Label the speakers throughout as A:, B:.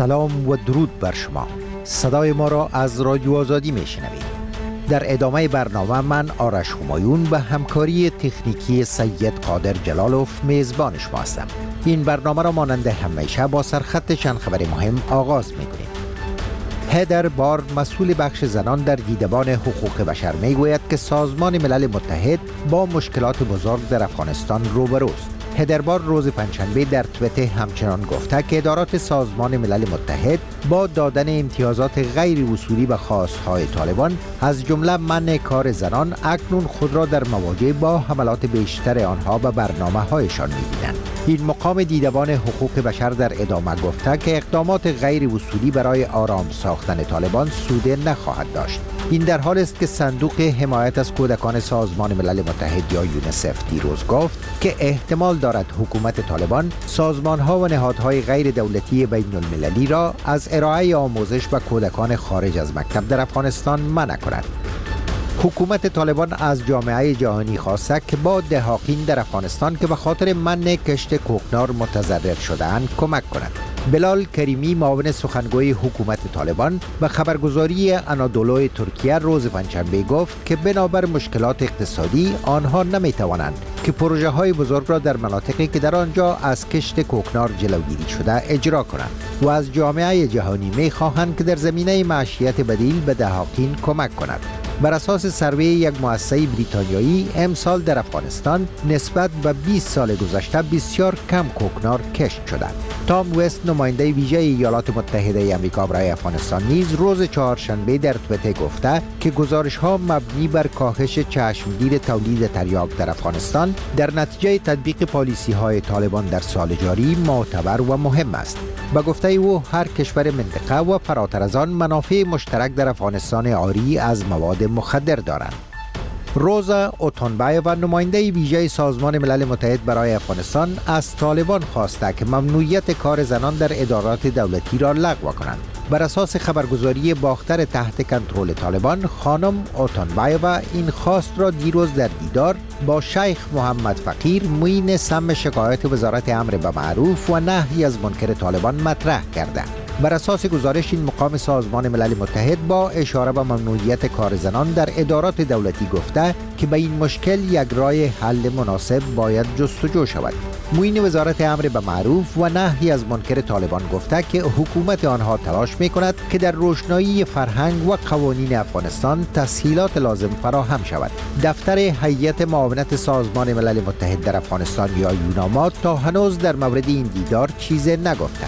A: سلام و درود بر شما. صدای ما را از رادیو آزادی میشنوید. در ادامه برنامه من آرش همایون به همکاری تکنیکی سید قادر جلالوف میزبان شما هستم. این برنامه را مانند همیشه با سرخط چند خبر مهم آغاز میکنیم. هدر بار مسئول بخش زنان در دیدبان حقوق بشر میگوید که سازمان ملل متحد با مشکلات بزرگ در افغانستان روبروست. هدر بار روز پنجشنبه در توییتر همچنان گفته که ادارات سازمان ملل متحد با دادن امتیازات غیر اصولی به خواستهای طالبان از جمله منع کار زنان اکنون خود را در مواجهه با حملات بیشتر آنها به برنامه‌هایشان می‌بینند. این مقام دیدبان حقوق بشر در ادامه گفته که اقدامات غیر اصولی برای آرام ساختن طالبان سود نخواهد داشت. این در حال است که صندوق حمایت از کودکان سازمان ملل متحد یا یونیسف دیروز گفت که احتمال دارد حکومت طالبان سازمان‌ها و نهادهای غیر دولتی بین المللی را از ارائه آموزش به کودکان خارج از مکتب در افغانستان منع کند. حکومت طالبان از جامعه جهانی خواسته که با دهاقین در افغانستان که به خاطر منع کشت کوکنار متضرر شده‌اند کمک کند. بلال کریمی معاون سخنگوی حکومت طالبان به خبرگزاری انادولو ترکیه روز پنجشنبه گفت که بنابر مشکلات اقتصادی آنها نمی‌توانند که پروژه های بزرگ را در مناطقی که در آنجا از کشت کوکنار جلوگیری شده اجرا کنند و از جامعه جهانی می‌خواهند که در زمینه معیشت بدیل به دهاقین کمک کند. بر اساس سروی یک مؤسسه بریتانیایی امسال در افغانستان نسبت به 20 سال گذشته بسیار کم کوکنار کشت شده. تام وست نماینده ویژه ایالات متحده آمریکا برای افغانستان نیز روز چهارشنبه در توییتر گفته که گزارش‌ها مبنی بر کاهش چشمگیر تولید تریاک در افغانستان در نتیجه تطبیق پالیسی‌های طالبان در سال جاری معتبر و مهم است. به گفته او هر کشور منطقه و فراتر از آن منافع مشترک در افغانستان عاری از مواد مخدر دارند. روزا اوتونبایو نماینده ویژه سازمان ملل متحد برای افغانستان از طالبان خواسته که ممنوعیت کار زنان در ادارات دولتی را لغو کنند. بر اساس خبرگزاری باختر تحت کنترل طالبان، خانم اوتونبایو این خواست را دیروز در دیدار با شیخ محمد فقیر معین سم شکایت وزارت امر به معروف و نهی از منکر طالبان مطرح کرده. بر اساس گزارش این مقام سازمان ملل متحد با اشاره به ممنوعیت کار زنان در ادارات دولتی گفته که به این مشکل یک راه حل مناسب باید جستجو شود. معین وزارت امر به معروف و نهی از منکر طالبان گفته که حکومت آنها تلاش می‌کند که در روشنایی فرهنگ و قوانین افغانستان تسهیلات لازم فراهم شود. دفتر هیئت معاونت سازمان ملل متحد در افغانستان یا یوناما تا هنوز در مورد این دیدار چیزی نگفته.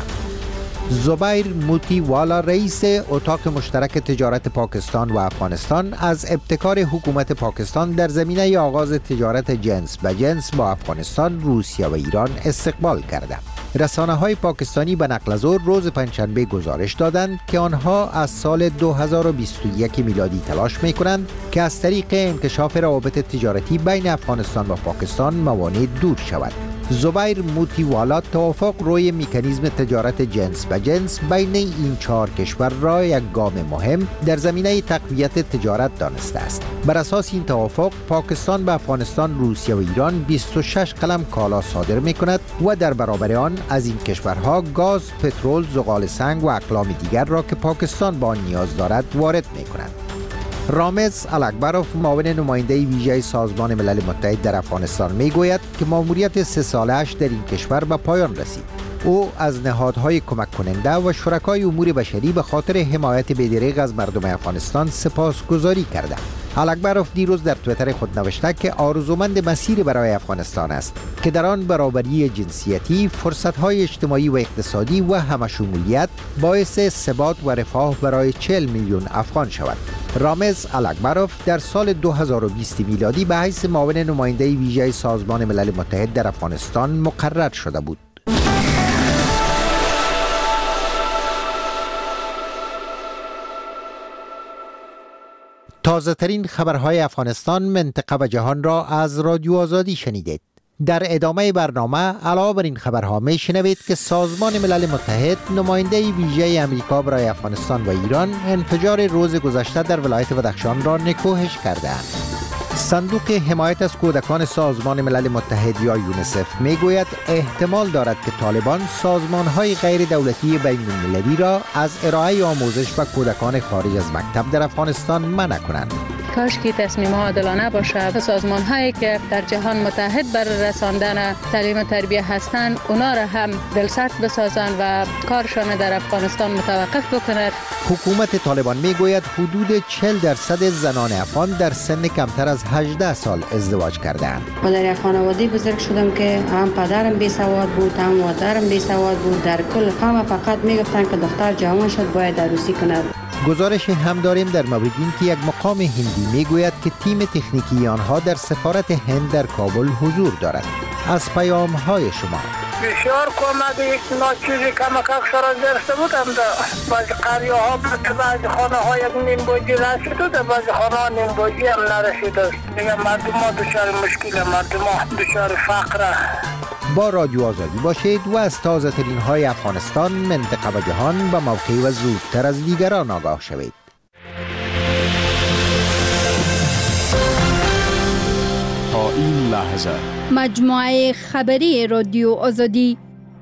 A: زبیر موتی والا رئیس اتاق مشترک تجارت پاکستان و افغانستان از ابتکار حکومت پاکستان در زمینه آغاز تجارت جنس به جنس با افغانستان، روسیه و ایران استقبال کرده. رسانه‌های پاکستانی به نقل از او روز پنجشنبه گزارش دادند که آنها از سال 2021 میلادی تلاش می‌کنند که از طریق انکشاف روابط تجارتی بین افغانستان و پاکستان موانع دور شود. زبیر موتی والا توافق روی مکانیزم تجارت جنس به جنس بین این چهار کشور را یک گام مهم در زمینه تقویت تجارت دانسته است. بر اساس این توافق پاکستان به افغانستان، روسیه و ایران 26 قلم کالا صادر می‌کند و در برابر آن از این کشورها گاز، پترول، زغال سنگ و اقلام دیگر را که پاکستان با آن نیاز دارد وارد می‌کند. رامز الاکبروف معاون نماینده ویژه سازمان ملل متحد در افغانستان میگوید که ماموریت 3 ساله‌اش در این کشور به پایان رسید. او از نهادهای کمک کننده و شرکای امور بشری به خاطر حمایت بی‌دریغ از مردم افغانستان سپاسگزاری کرده. الاکبروف دیروز در توییتر خود نوشته که آرزومند مسیر برای افغانستان است که در آن برابری جنسیتی، فرصت‌های اجتماعی و اقتصادی و همشمولیت باعث ثبات و رفاه برای 40 میلیون افغان شود. رامز الاکبروف در سال 2020 میلادی به حیث معاون نماینده ویژه سازمان ملل متحد در افغانستان مقرر شده بود. تازه ترین خبرهای افغانستان، منطقه و جهان را از رادیو آزادی شنیدید. در ادامه برنامه علاوه بر این خبرها میشنوید که سازمان ملل متحد نماینده ویژه امریکا برای افغانستان و ایران انفجار روز گذشته در ولایت بدخشان را نکوهش کرده‌اند. صندوق حمایت از کودکان سازمان ملل متحد یا یونیسف میگوید احتمال دارد که طالبان سازمان‌های غیر دولتی بین‌المللی را از ارائه آموزش به کودکان خارج از مکتب در افغانستان منع کنند.
B: کاش که تصمیم ها عادلانه باشه. سازمان هایی که در جهان متحد بر رساندن تعلیم و تربیت هستند اونا را هم دلسرد بسازند و کارشان در افغانستان متوقف بکنند.
A: حکومت طالبان میگوید حدود 40% زنان افغان در سن کمتر از 18 سال ازدواج کردند.
C: من در یک خانواده بزرگ شدم که هم پدرم بی سواد بود، هم مادرم بی سواد بود. در کل قوم فقط میگفتن که دختر جوان شد باید عروسی کند.
A: گزارش هم داریم در مورد این که یک مقام هندی میگوید که تیم تکنیکی آنها در سفارت هند در کابل حضور دارد. از پیام های شما
D: بسیار کمک ناچیزی کمک اکثر از درسته بودم در بعضی قریه ها بعضی خانه ها یک نیم بوجی رسید و در بعضی خانه ها نیم بوجی هم نرسید است. دیگه مردم ها دچار مشکل، مردم ها دچار فقر.
A: با رادیو آزادی باشید و از تازه ترین های افغانستان، منطقه و جهان به موقع و زودتر از دیگران آگاه شوید.
E: تا این لحظه
F: مجموعه خبری رادیو آزادی.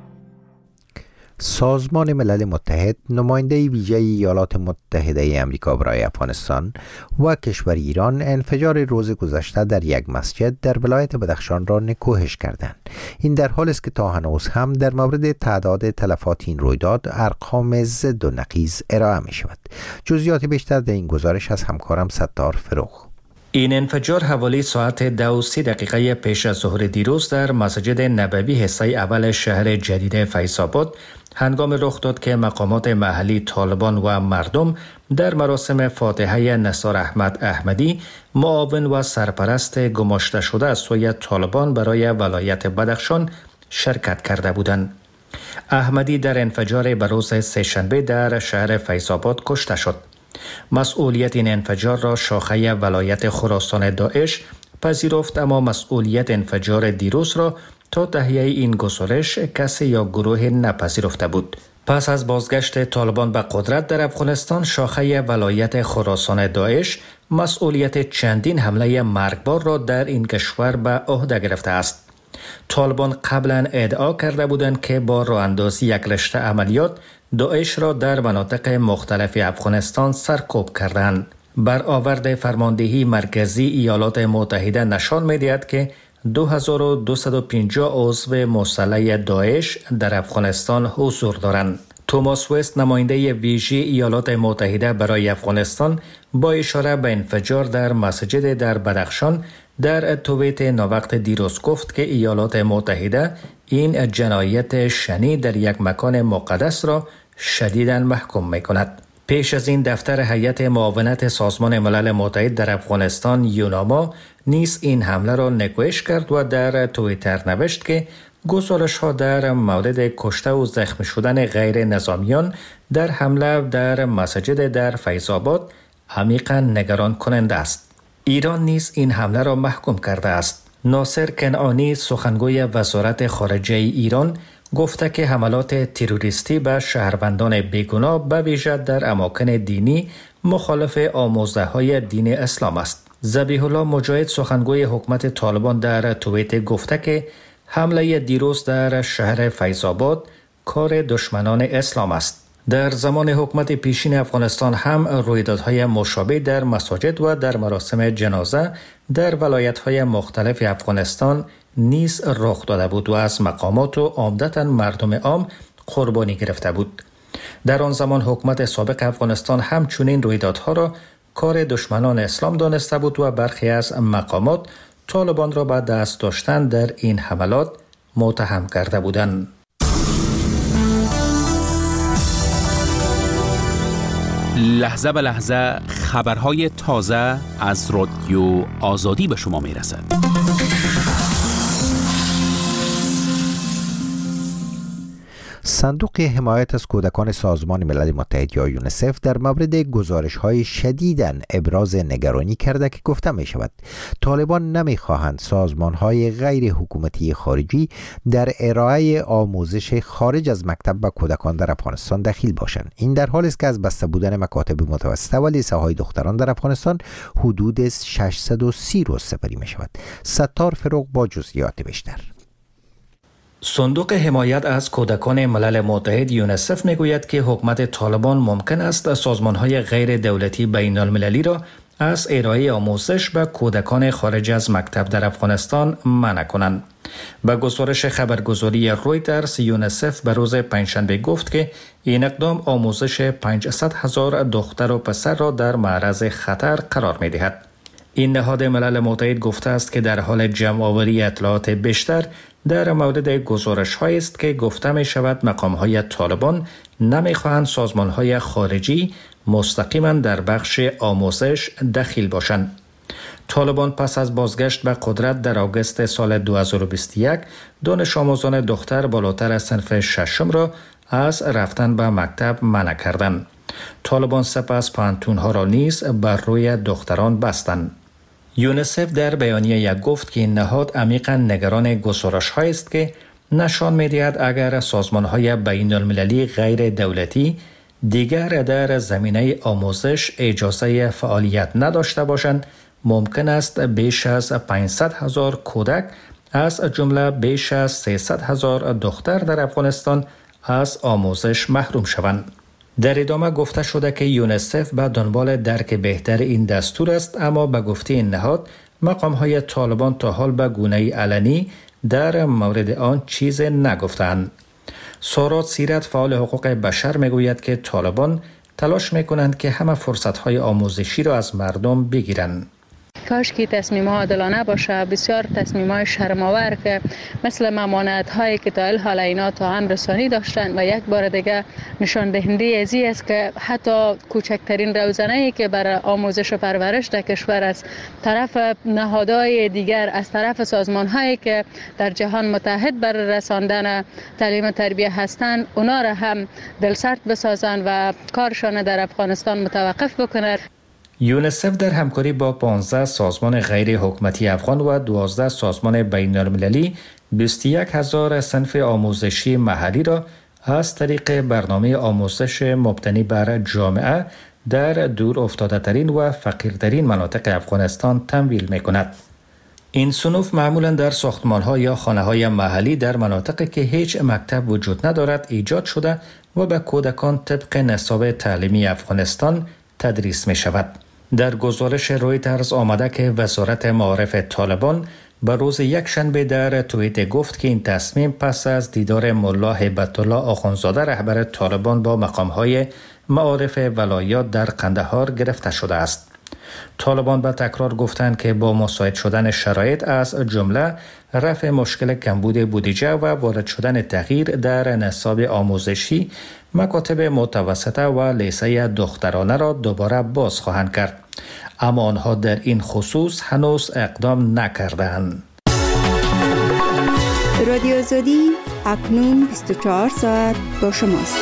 A: سازمان ملل متحد، نماینده ویژه ایالات متحده آمریکا برای افغانستان و کشور ایران انفجار روز گذشته در یک مسجد در ولایت بدخشان را نکوهش کردند. این در حالی است که تا هنوز هم در مورد تعداد تلفات این رویداد ارقام ضد و نقیض ارائه می شود. جزئیات بیشتر در این گزارش از همکارم ستار فروغ.
G: این انفجار حوالی ساعت 2:30 پیش از ظهر دیروز در مسجد نبوی حصه اول شهر جدید فیض‌آباد هنگام رخ داد که مقامات محلی طالبان و مردم در مراسم فاتحه نثار احمد احمدی، معاون و سرپرست گماشته شده از سوی طالبان برای ولایت بدخشان شرکت کرده بودند. احمدی در انفجار بروز سه‌شنبه در شهر فیض‌آباد کشته شد. مسئولیت این انفجار را شاخه ولایت خراسان داعش پذیرفت، اما مسئولیت انفجار دیروز را تا تهیه این گزارش کسی یا گروه نپذیرفته بود. پس از بازگشت طالبان به قدرت در افغانستان، شاخه ولایت خراسان داعش مسئولیت چندین حمله مرگبار را در این کشور به عهده گرفته است. طالبان قبلا ادعا کرده بودند که با راه اندازی یک رشته عملیات داعش را در مناطق مختلف افغانستان سرکوب کردند. برآورد فرماندهی مرکزی ایالات متحده نشان می‌دهد که 2250 عضو مسلح داعش در افغانستان حضور دارند. توماس وست، نماینده ویژه ایالات متحده برای افغانستان، با اشاره به انفجار در مسجد در بدخشان در توییت ناوقت دیروز گفت که ایالات متحده این جنایت شنی در یک مکان مقدس را شدیداً محکوم می‌کند. پیش از این دفتر هیئت معاونت سازمان ملل متحد در افغانستان یوناما نیز این حمله را نکوهش کرد و در توییتر نوشت که گزارش‌ها در مورد کشته و زخمی شدن غیر نظامیان در حمله در مسجد در فیض‌آباد عمیقاً نگران کننده است. ایران نیز این حمله را محکوم کرده است. ناصر کنعانی، سخنگوی وزارت خارجه ایران، گفته که حملات تروریستی به شهروندان بیگناه به ویژه در اماکن دینی مخالف آموزه‌های دین اسلام است. ذبیح الله مجاهد، سخنگوی حکومت طالبان، در توییت گفته که حمله دیروز در شهر فیض‌آباد کار دشمنان اسلام است. در زمان حکومت پیشین افغانستان هم رویدادهای مشابه در مساجد و در مراسم جنازه در ولایت‌های مختلف افغانستان نیز رخ داده بود و از مقامات و عمدتاً مردم عام قربانی گرفته بود. در آن زمان حکومت سابق افغانستان همچنین رویدادها را کار دشمنان اسلام دانسته بود و برخی از مقامات طالبان را به دست داشتن در این حملات متهم کرده بودند.
E: لحظه به لحظه خبرهای تازه از رادیو آزادی به شما میرسد.
A: صندوق حمایت از کودکان سازمان ملل متحد یا یونیسف در مورد گزارش‌های شدیداً ابراز نگرانی کرده که گفته می شود طالبان نمی‌خواهند سازمان‌های غیر حکومتی خارجی در ارائه آموزش خارج از مکتب به کودکان در افغانستان دخیل باشند. این در حالی است که از بسته بودن مکاتب متوسطه و لیسه‌های دختران در افغانستان حدود 630 روز سپری می شود. ستار فروغ با جزئیات بیشتر.
G: صندوق حمایت از کودکان ملل متحد یونیسف میگوید که حکومت طالبان ممکن است سازمان‌های غیر دولتی بین المللی را از ارائه آموزش به کودکان خارج از مکتب در افغانستان منع کنند. به گزارش خبرگزاری رویترز، یونیسف به روز پنجشنبه گفت که این اقدام آموزش 500,000 دختر و پسر را در معرض خطر قرار می‌دهد. این نهاد ملل متحد گفته است که در حال جمع‌آوری اطلاعات بیشتر در مورد گزارش‌هایی است که گفته می شود مقام‌های طالبان نمی‌خواهند سازمان‌های خارجی مستقیما در بخش آموزش دخیل باشند. طالبان پس از بازگشت به قدرت در آگوست سال 2021 دانش آموزان دختر بالاتر از صنف ششم را از رفتن به مکتب منع کردند. طالبان سپس پانتون‌ها را نیز بر روی دختران بستند. یونیسف در بیانیه گفت که این نهاد عمیقاً نگران گزارش‌هایی است که نشان می‌دهد اگر سازمان‌های بین المللی غیر دولتی دیگر در زمینه آموزش اجازه فعالیت نداشته باشند، ممکن است بیش از 500,000 کودک از جمله بیش از 300,000 دختر در افغانستان از آموزش محروم شوند. در ادامه گفته شده که یونیسف به دنبال درک بهتر این دستور است، اما به گفته این نهاد مقام‌های طالبان تا حال به گونه علنی در مورد آن چیز نگفتند. سارات سیرت، فعال حقوق بشر، میگوید که طالبان تلاش میکنند که همه فرصت‌های آموزشی را از مردم بگیرند.
B: کاش که تصمیم‌ها عادلانه باشه. بسیار تصمیم‌های شرم‌آور که مثل ممانعت‌هایی که تا حال اینا تا هم رسانی داشتن و یک بار دیگه نشان دهنده ازی است که حتی کوچکترین روزنه‌ای که برای آموزش و پرورش در کشور از طرف نهادهای دیگر، از طرف سازمان‌هایی که در جهان متحد برای رساندن تعلیم و تربیت هستند، اونا را هم دلسرد بسازن و کارشان در افغانستان متوقف بکنند.
G: یونیسف در همکاری با 15 سازمان غیر حکومتی افغان و 12 سازمان بین المللی 21,000 صنف آموزشی محلی را از طریق برنامه آموزش مبتنی بر جامعه در دور افتاده ترین و فقیرترین مناطق افغانستان تمویل می کند. این صنوف معمولا در ساختمان‌ها یا خانه‌های محلی در مناطقی که هیچ مکتب وجود ندارد ایجاد شده و به کودکان طبق نصاب تعلیمی افغانستان تدریس می شود. در گزارش رویترز آمده که وزارت معارف طالبان به روز یکشنبه در توییت گفت که این تصمیم پس از دیدار ملا هیبت الله آخوندزاده رهبر طالبان با مقام‌های معارف ولایات در قندهار گرفته شده است. طالبان به تکرار گفتند که با مساعد شدن شرایط از جمله رفع مشکل کمبود بودجه و وارد شدن تغییر در نصاب آموزشی، مکاتب متوسطه و لیسه دخترانه را دوباره باز خواهند کرد، اما آنها در این خصوص هنوز اقدام نکردند.
F: رادیو آزادی اکنون 24 ساعت با شماست.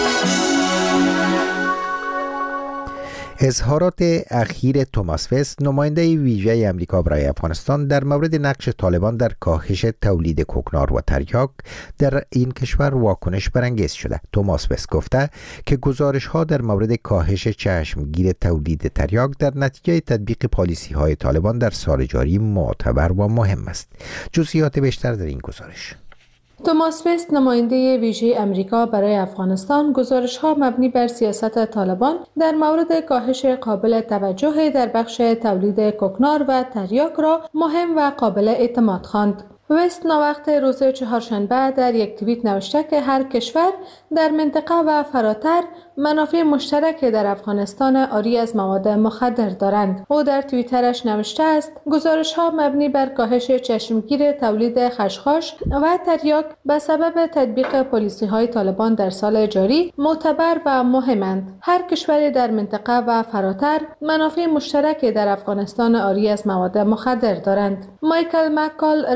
A: اظهارات اخیر توماس وست، نماینده ویژه امریکا برای افغانستان، در مورد نقش طالبان در کاهش تولید کوکنار و تریاک در این کشور واکنش برانگیز شده. توماس وست گفته که گزارش‌ها در مورد کاهش چشمگیر تولید تریاک در نتیجه تطبیق پالیسی‌های طالبان در سال جاری معتبر و مهم است. جزئیات بیشتر در این گزارش.
H: توماس وست، نماینده ویژه امریکا برای افغانستان، گزارش‌ها مبنی بر سیاست طالبان در مورد کاهش قابل توجه در بخش تولید کوکنار و تریاک را مهم و قابل اعتماد خواند. وست ناوقت روز چهارشنبه در یک توییت نوشته که هر کشور در منطقه و فراتر منافع مشترک در افغانستان عاری از مواد مخدر دارند. او در توییترش نوشته است: گزارش‌ها مبنی بر کاهش چشمگیر تولید خشخاش و تریاک به سبب تطبیق پالیسی‌های طالبان در سال جاری معتبر و مهمند. هر کشور در منطقه و فراتر منافع مشترک در افغانستان عاری از مواد مخدر دارند. مایکل مکال، رئیس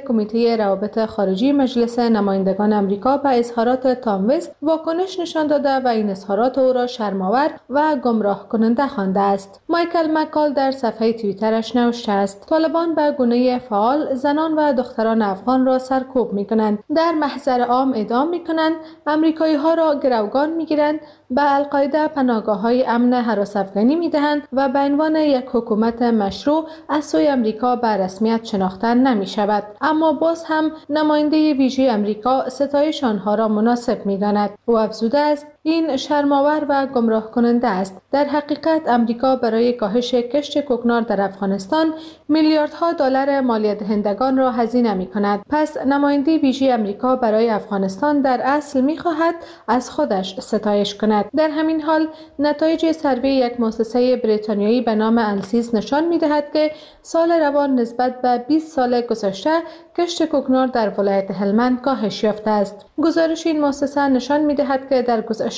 H: کمیته روابط خارجی مجلس نمایندگان آمریکا به اظهارات تام وست واکنش نشان داده و این اظهارات او را شرم‌آور و گمراه کننده خوانده است. مایکل مکال در صفحه توییترش نوشته است: طالبان به گونه فعال زنان و دختران افغان را سرکوب می‌کنند، در محضر عام اعدام می‌کنند، آمریکایی‌ها را گروگان می‌گیرند، به القاعده پناهگاه‌های امن هراس افغانی می‌دهند و به عنوان یک حکومت مشروع از سوی آمریکا به رسمیت شناخته نمی‌شود. اما باز هم نماینده ویژه آمریکا ستایش آنها را مناسب می‌داند. او افزوده است: این شرم‌آور و گمراه کننده است. در حقیقت آمریکا برای کاهش کشت کوکنار در افغانستان میلیاردها دلار مالیات دهندگان را هزینه می‌کند. پس نماینده ویژه آمریکا برای افغانستان در اصل می‌خواهد از خودش ستایش کند. در همین حال نتایج سروی یک مؤسسه بریتانیایی به نام آنسیز نشان می‌دهد که سال روان نسبت به 20 سال گذشته کشت کوکنار در ولایت هلمند کاهش یافته است. گزارش این مؤسسه نشان می‌دهد که در گذشته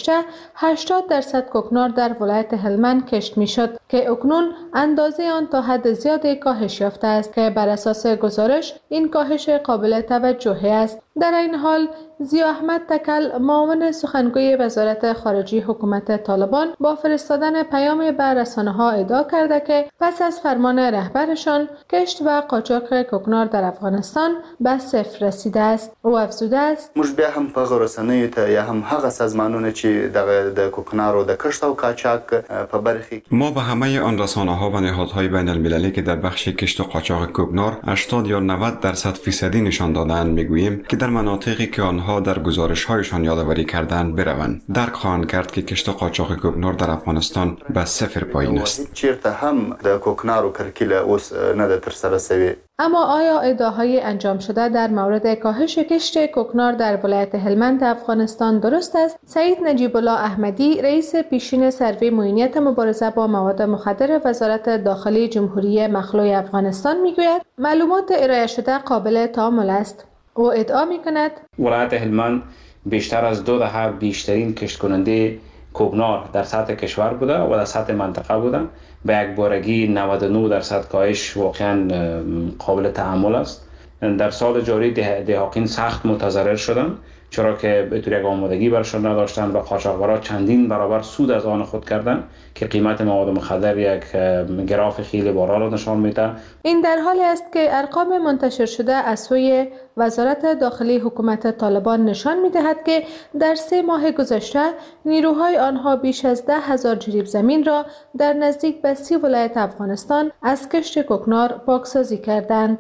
H: 80% کوکنار در ولایت هلمند کشت می‌شد که اکنون اندازه آن تا حد زیادی کاهش یافته است که بر اساس گزارش این کاهش قابل توجهی است. در این حال ضیا احمد تکل، معاون سخنگوی وزارت خارجه حکومت طالبان، با فرستادن پیام به رسانه‌ها ادعا کرده که پس از فرمان رهبرشان کشت و قاچاق کوکنار در افغانستان به صفر رسیده است. او افزوده است:
I: موږ بیا هم په رسنیو ته یا هم هغه سازمانونه چې د کوکنار او د کشت او قاچاق په برخه
J: ما به همه آن رسانه‌ها و نهادهای بین المللی که در بخش کشت و قاچاق کوکنار 80 یا 90% نشان دادند میگوییم که در مناطقی که آنها در گزارش‌هایشان یادآوری کردند بروند. درک خواهند کرد که کشت و قاچاق کوکنار در افغانستان به صفر پایین است.
I: چیرته هم د کوکنار او کرکیله اوس نه د ترسره شوی.
H: اما آیا ادعاهای انجام شده در مورد کاهش کشت کوکنار در ولایت هلمند افغانستان درست است؟ سعید نجیب الله احمدی، رئیس پیشین سروی معینیت مبارزه با مواد مخدر وزارت داخلی جمهوری مخلوع افغانستان میگوید معلومات ارائه شده قابل تأمل است. او ادعا میکند
K: ولایت هلمند بیشتر از 2 دهه بیشترین کشت کننده کوکنار در سطح کشور بوده و در سطح منطقه بوده. به یک بارگی 99% کاهش واقعا قابل تأمل است. در سال جاری دهاقین سخت متضرر شدند، چرا که به طور یک آمادگی برشان نداشتند و قاچاقبرا چندین برابر سود از آن خود کردند که قیمت مواد مخدر یک گراف خیلی بالا را نشان میده.
H: این در حالی است که ارقام منتشر شده از سوی وزارت داخلی حکومت طالبان نشان میدهد که در 3 ماه گذشته نیروهای آنها بیش از 10,000 جریب زمین را در نزدیک به 30 ولایت افغانستان از کشت کوکنار پاکسازی کردند.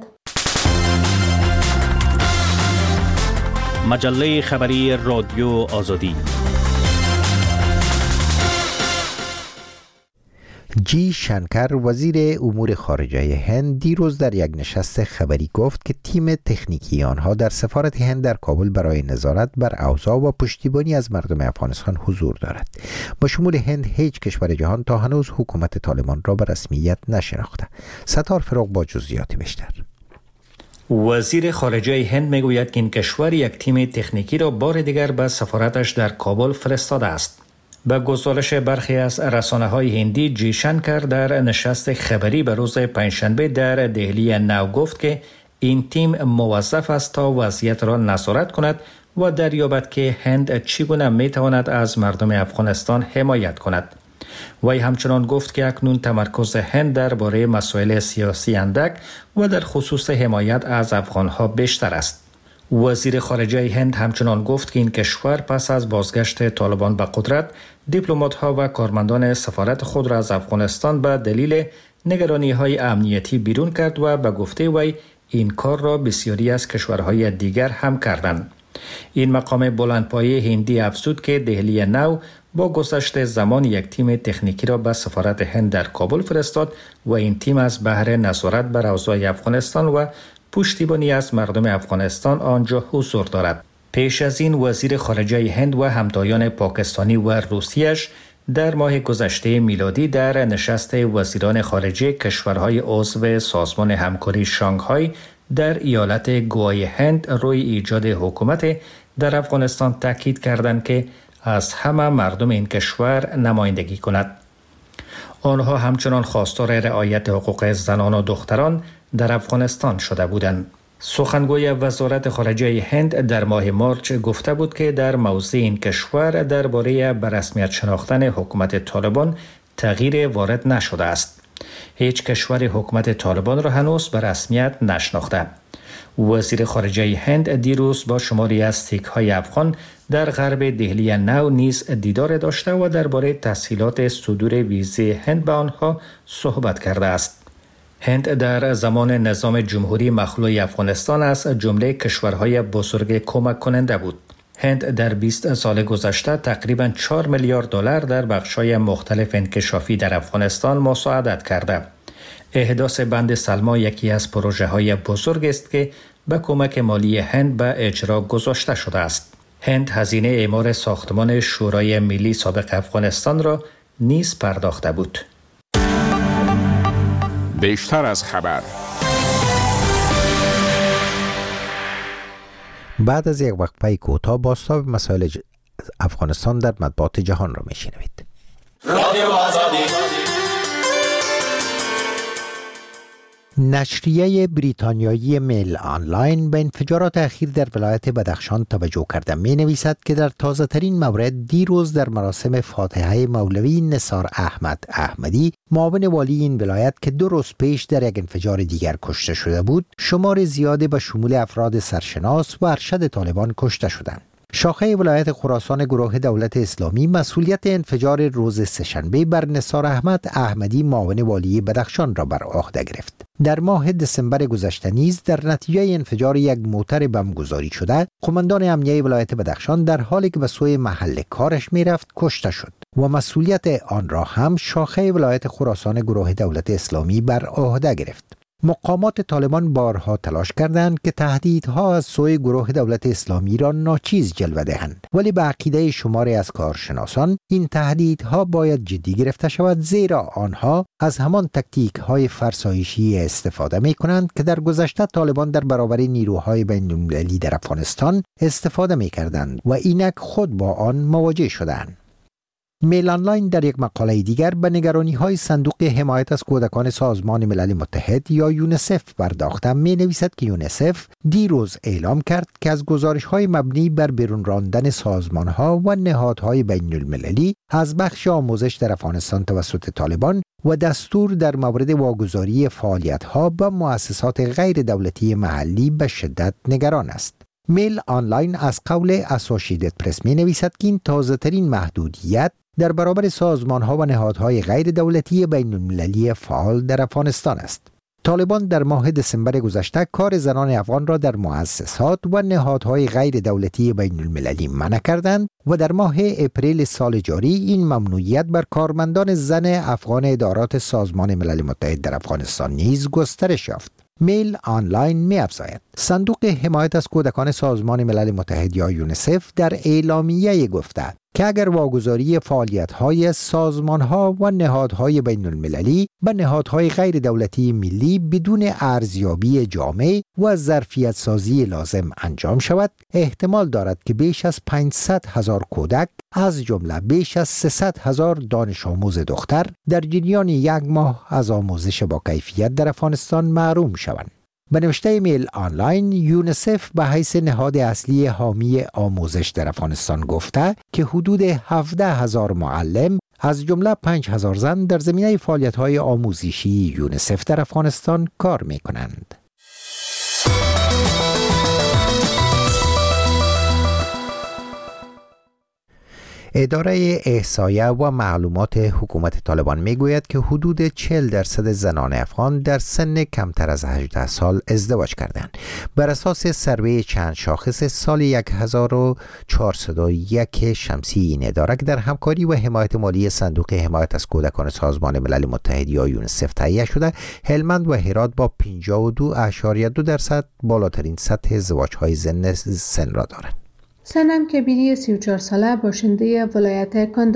E: مجله خبری رادیو آزادی.
A: جی شنکر، وزیر امور خارجه هند، دیروز در یک نشست خبری گفت که تیم تکنیکی آنها در سفارت هند در کابل برای نظارت بر اوضاع و پشتیبانی از مردم افغانستان حضور دارد. با شمول هند، هیچ کشور جهان تا هنوز حکومت طالبان را به رسمیت نشناخته. ستار فروغ با جزئیات بیشتر.
G: وزیر خارجه هند میگوید که این کشور یک تیم تکنیکی را بار دیگر به سفارتش در کابل فرستاده است. به گزارش برخی از رسانه‌های هندی، جی شنکر در نشست خبری به روز پنجشنبه در دهلی نو گفت که این تیم موظف است تا وضعیت را نظارت کند و دریابد که هند چگونه میتواند از مردم افغانستان حمایت کند. وی همچنان گفت که اکنون تمرکز هند درباره مسائل سیاسی اندک و در خصوص حمایت از افغانها بیشتر است. وزیر خارجه هند همچنان گفت که این کشور پس از بازگشت طالبان به قدرت، دیپلمات‌ها و کارمندان سفارت خود را از افغانستان به دلیل نگرانی‌های امنیتی بیرون کرد و به گفته وی این کار را بسیاری از کشورهای دیگر هم کردند. این مقام بلندپایه هندی افزود که دهلی نو با گذشت زمان یک تیم تکنیکی را به سفارت هند در کابل فرستاد و این تیم از بهر نظارت بر اوضاع افغانستان و پشتیبانی از مردم افغانستان آنجا حضور دارد. پیش از این وزیر خارجه هند و همتایان پاکستانی و روسیه‌اش در ماه گذشته میلادی در نشست وزیران خارجه کشورهای عضو سازمان همکاری شانگهای در ایالت گوای هند روی ایجاد حکومت در افغانستان تاکید کردند که از همه مردم این کشور نمایندگی کند. آنها همچنان خواستار رعایت حقوق زنان و دختران در افغانستان شده بودند. سخنگوی وزارت خارجه هند در ماه مارچ گفته بود که در موضع این کشور درباره به رسمیت شناختن حکومت طالبان تغییر وارد نشده است. هیچ کشور حکومت طالبان را هنوز به رسمیت نشناخته. وزیر خارجه هند دیروز با شماری از سیک‌های افغان در غرب دهلی نو نیز دیدار داشته و درباره تسهیلات صدور ویزه هند به آنها صحبت کرده است. هند در زمان نظام جمهوری مخلوع افغانستان از جمله کشورهای بزرگ کمک کننده بود. هند در 20 سال گذشته تقریباً 4 میلیارد دلار در بخش‌های مختلف انکشافی در افغانستان مساعدت کرده. احداث بند سلما یکی از پروژه‌های بزرگ است که به کمک مالی هند به اجرا گذاشته شده است. هند هزینه اعمار ساختمان شورای ملی سابق افغانستان را نیز پرداخته بود.
E: بیشتر از خبر.
A: بعد از یک وقفه کوتاه بازتاب مسائل افغانستان در مطبوعات جهان را میشنوید. رادیو آزادی. نشریه بریتانیایی میل آنلاین به انفجارات اخیر در ولایت بدخشان توجه کرده می نویسد که در تازه ترین مورد دیروز در مراسم فاتحه مولوی نثار احمد احمدی معاون والی این ولایت که 2 روز پیش در یک انفجار دیگر کشته شده بود، شمار زیادی به شمول افراد سرشناس و ارشد طالبان کشته شدند. شاخه ولایت خراسان گروه دولت اسلامی مسئولیت انفجار روز سه‌شنبه بر نثار احمد احمدی معاون والی بدخشان را بر عهده گرفت. در ماه دسامبر گذشته نیز در نتیجه انفجار یک موتر بمبگذاری شده، قماندان امنیه ولایت بدخشان در حالی که به سوی محل کارش میرفت کشته شد و مسئولیت آن را هم شاخه ولایت خراسان گروه دولت اسلامی بر عهده گرفت. مقامات طالبان بارها تلاش کردند که تهدیدها از سوی گروه دولت اسلامی را ناچیز جلوه دهند، ولی به عقیده شماری از کارشناسان این تهدیدها باید جدی گرفته شود، زیرا آنها از همان تکتیک‌های فرسایشی استفاده می‌کنند که در گذشته طالبان در برابر نیروهای بین‌المللی در افغانستان استفاده می‌کردند و اینک خود با آن مواجه شدند. میل آنلاین در یک مقاله دیگر به نگرانی‌های صندوق حمایت از کودکان سازمان ملل متحد یا یونیسف پرداخته می‌نویسد که یونیسف دیروز اعلام کرد که از گزارش‌های مبنی بر بیرون راندن سازمان‌ها و نهادهای بین‌المللی از بخش آموزش در افغانستان توسط طالبان و دستور در مورد واگذاری فعالیت‌ها به مؤسسات غیر دولتی محلی به شدت نگران است. میل آنلاین از قول اسوسییتد پرس می‌نویسد که این تازه‌ترین محدودیت در برابر سازمان‌ها و نهادهای غیر دولتی بین‌المللی فعال در افغانستان است. طالبان در ماه دسامبر گذشته کار زنان افغان را در مؤسسات و نهادهای غیر دولتی بین‌المللی منع کردند و در ماه اپریل سال جاری این ممنوعیت بر کارمندان زن افغان ادارات سازمان ملل متحد در افغانستان نیز گسترش یافت. میل آنلاین می‌افزاید صندوق حمایت از کودکان سازمان ملل متحد یا یونیسف در اعلامیه گفته که اگر واگذاری فعالیت‌های سازمان‌ها و نهادهای بین‌المللی به نهادهای غیر دولتی ملی بدون ارزیابی جامع و ظرفیت سازی لازم انجام شود، احتمال دارد که بیش از 500,000 کودک از جمله بیش از 300,000 دانش آموز دختر در جریان یک ماه از آموزش با کیفیت در افغانستان محروم شوند. به نوشته میل آنلاین، یونیسف به حیث نهاد اصلی حامی آموزش در افغانستان گفته که حدود 17,000 معلم از جمله 5,000 زن در زمینه فعالیت‌های آموزشی یونیسف در افغانستان کار می‌کنند. اداره احصایه و معلومات حکومت طالبان میگوید که حدود 40% زنان افغان در سن کمتر از 18 سال ازدواج کردند. بر اساس سروی چند شاخص سال 1401 شمسی این اداره که در همکاری و حمایت مالی صندوق حمایت از کودکان سازمان ملل متحد یا یونیسف تهیه شده، هلمند و هرات با 52.2% بالاترین سطح ازدواج‌های سن را دارند.
H: سنم کبیری 34 ساله باشنده ولایت کندز است.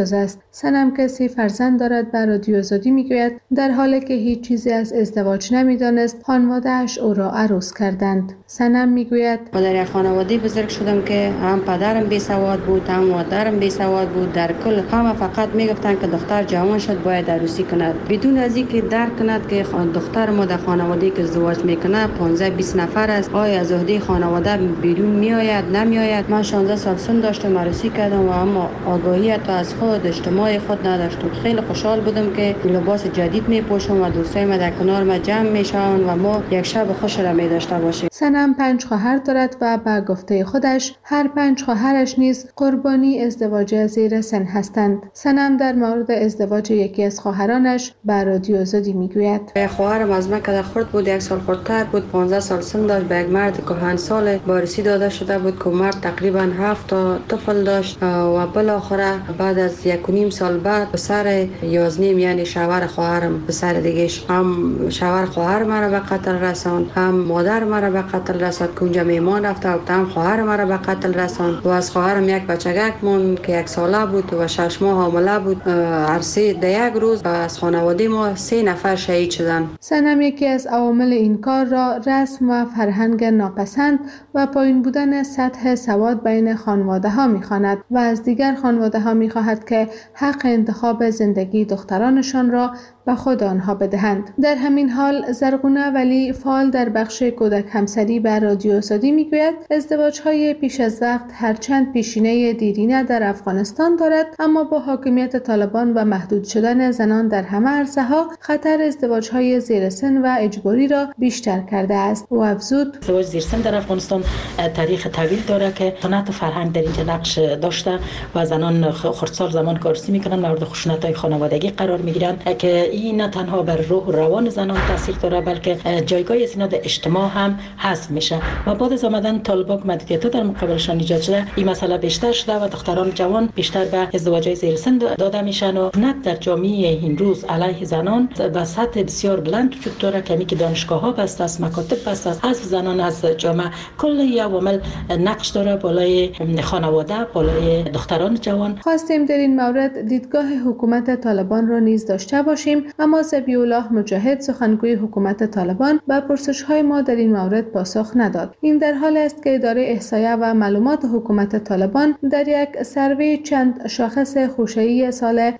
H: سنم که 3 فرزند دارد به رادیو آزادی میگوید در حالی که هیچ چیزی از ازدواج نمیدانست خانواده‌اش او را عروس کردند. سنم میگوید
C: در یک خانواده بزرگ شدم که هم پدرم بی سواد بود، هم مادرم بی سواد بود. در کل همه فقط میگفتن که دختر جوان شد باید عروسی کند، بدون از اینکه درک کند که دختر ما در خانواده که ازدواج میکنه 15-20 نفر است، آیا از عهده خانواده بیرون میآید نمیآید. من 16 سال سن داشتم، عروسی کردم و اما آگاهی تا از خود اجتماع خود نداشتم. خیلی خوشحال بودم که لباس جدید میپوشم و دوستای ما در کنار ما جمع میشوند و ما یک شب خوش را می داشته باشیم.
H: سنم 5 خواهر دارد و به گفته خودش هر 5 خواهرش نیز قربانی ازدواج زیر سن هستند. سنم در مورد ازدواج یکی از خواهرانش به رادیو آزادی میگوید
C: خواهرم از من که خرد بود، 1 سال خردتر بود، 15 سال سن داشت، به یک مرد کهن سال وارثی داده شده بود که مرد تقریبا 7 تا طفل داشت و بالاخره بعد از 1.5 سال بعد پسر 11 یعنی شوهر خواهرم پسر دیگه‌اش هم شوهر خواهر مرا به قتل رساند، هم مادر مرا به قتل رساند که اونجا میمان رفته و هم خواهر مرا به قتل رساند و از خواهرم یک بچگک مون که 1 ساله بود و 6 ماه حامله بود. هر 3 در یک روز از خانواده ما 3 نفر شهید شدند.
H: سنم یکی از عوامل این کار را رسم و فرهنگ ناپسند و پایین بودن سطح سواد بین خانواده ها می‌خواند و از دیگر خانواده ها می‌خواهد که حق انتخاب زندگی دخترانشان را به خود آنها بدهند. در همین حال زرغونه ولی فعال در بخش کودک همسری به رادیو آزادی میگوید ازدواج‌های پیش از وقت هرچند پیشینه دیرینه در افغانستان دارد، اما با حاکمیت طالبان و محدود شدن زنان در همه عرصه‌ها خطر ازدواج‌های زیر سن و اجباری را بیشتر کرده است. او افزود
L: ازدواج زیر سن در افغانستان تاریخ طویل داره که سنت و فرهنگ در اینجا نقش داشته و زنان خردسال زمان کارسی میکنن، مورد خشونت‌های خانوادگی قرار میگیرند که این نه تنها بر روح و روان زنان تاثیر داره بلکه جایگاه اینا در اجتماع هم حذف میشه و بعد از آمدن طالبان که محدودیت‌ها در مقابلشان ایجاد شده این مسئله بیشتر شده و دختران جوان بیشتر به ازدواج‌های زیر سن داده میشن و خشونت در جامعه این روز علیه زنان به سطح بسیار بلند وجود داره که دانشگاه‌ها بسته است، مکاتب بسته است، حذف زنان از جامعه کل عوامل نقش داره بالای خانواده، بالای دختران جوان.
H: خواستیم در این مورد دیدگاه حکومت طالبان را نیز داشته باشیم، اما ذبیح الله مجاهد سخنگوی حکومت طالبان به پرسش‌های ما در این مورد پاسخ نداد. این در حال است که اداره احصایه و معلومات حکومت طالبان در یک سروی چند شاخص خوشه‌ای سال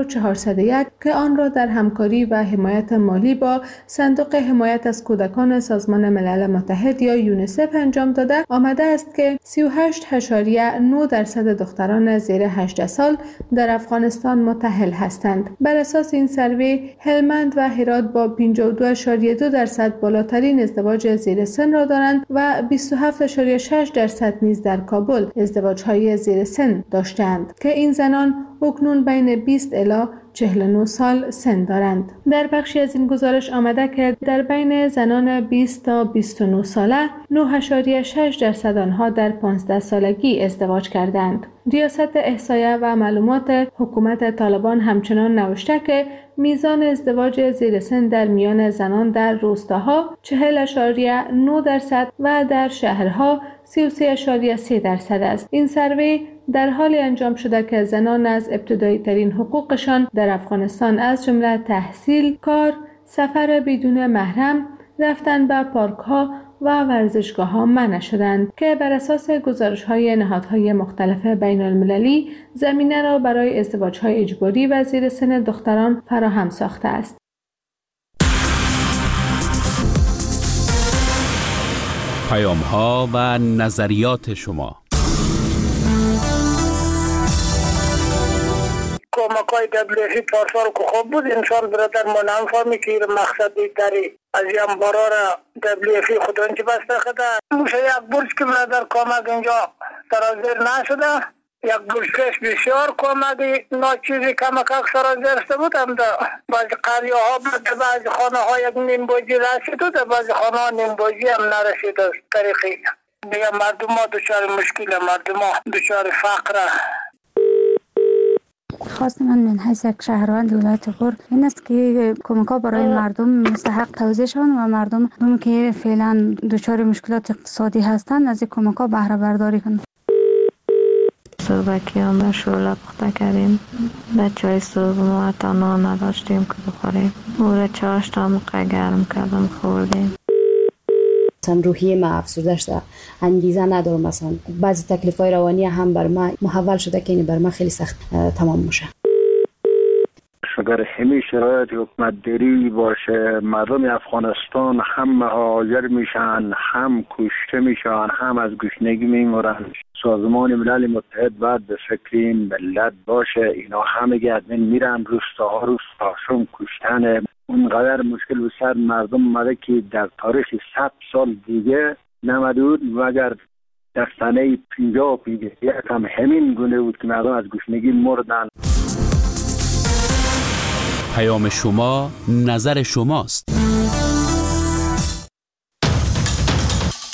H: 1401 که آن را در همکاری و حمایت مالی با صندوق حمایت از کودکان سازمان ملل متحد یا یونیسف انجام داده آمده است که 38.9% دختران زیر 18 سال در افغانستان متأهل هستند. بر اساس این سروی هلمند و هرات با 52.2% بالاترین ازدواج زیر سن را دارند و 27.6% نیز در کابل ازدواج‌های زیر سن داشتند که این زنان اکنون بین 20 الی 49 سال سن دارند. در بخشی از این گزارش آمده که در بین زنان 20 تا 29 ساله 9.6% آنها در 15 سالگی ازدواج کردند. ریاست احصایه و معلومات حکومت طالبان همچنان نوشته که میزان ازدواج زیر سن در میان زنان در روستاها 40.9% و در شهرها 33.3% است. این سروی در حال انجام شده که زنان از ابتدایی ترین حقوقشان در افغانستان از جمله تحصیل، کار، سفر بدون محرم، رفتن به پارک ها و ورزشگاه ها منع شدند که بر اساس گزارش های نهادهای مختلف بین المللی زمینه را برای ازدواج های اجباری و زیر سن دختران فراهم ساخته است.
E: پیام ها و نظریات شما.
D: کمک‌های WFP پارسال که خوب بود، انسان برادر ما نمی‌فهمی که مقصدی داری از این بارا را WFP خودرنچی بسته خدا موشه یک برج که برادر کمک اینجا سرازیر نشده، یک برج کش بسیار کمکی ناچیزی کمک سرازیر شده بود، هم در بعضی قریه ها بود، بعضی خانه ها یک نیم بوجی رسید و بعضی خانه ها نیم بوجی هم نرسید از طریقی دیگه. مردم ها دچار مشکل، مردم ها دچار فقر.
M: خواست من حیث یک شهروند ولایت غور این است که کمک‌ها برای مردم مستحق توزیع شوند و مردم که فعلا دچار مشکلات اقتصادی هستند از این کمک‌ها بهره برداری کنند.
N: صبحکی هم شوله پخته کردیم. به چای صبح ما حتی نان نداشتیم که بخوریم. او را چاشت هم گرم کردم خوردیم.
O: مثلا روحیه ما افسرده شده، انگیزه ندارم، مثلا بعضی تکلیف‌های روانی هم بر ما محول شده که این بر ما خیلی سخت تمام میشه.
P: اگر همین شرایط حکومت داری باشه، مردم افغانستان هم مهاجر میشن، هم کشته میشن، هم از گشنگی میمورن. سازمان ملل متحد باید به فکر این ملت باشه. اینا همه گردن میرن، روستاشون کشتن. اونقدر مشکل به سر مردم اومده که در تاریخ 100 سال دیگه نمده بود و اگر در سنه 50 هم همین گونه بود که مردم از گشنگی مردن.
E: پیام شما، نظر شماست.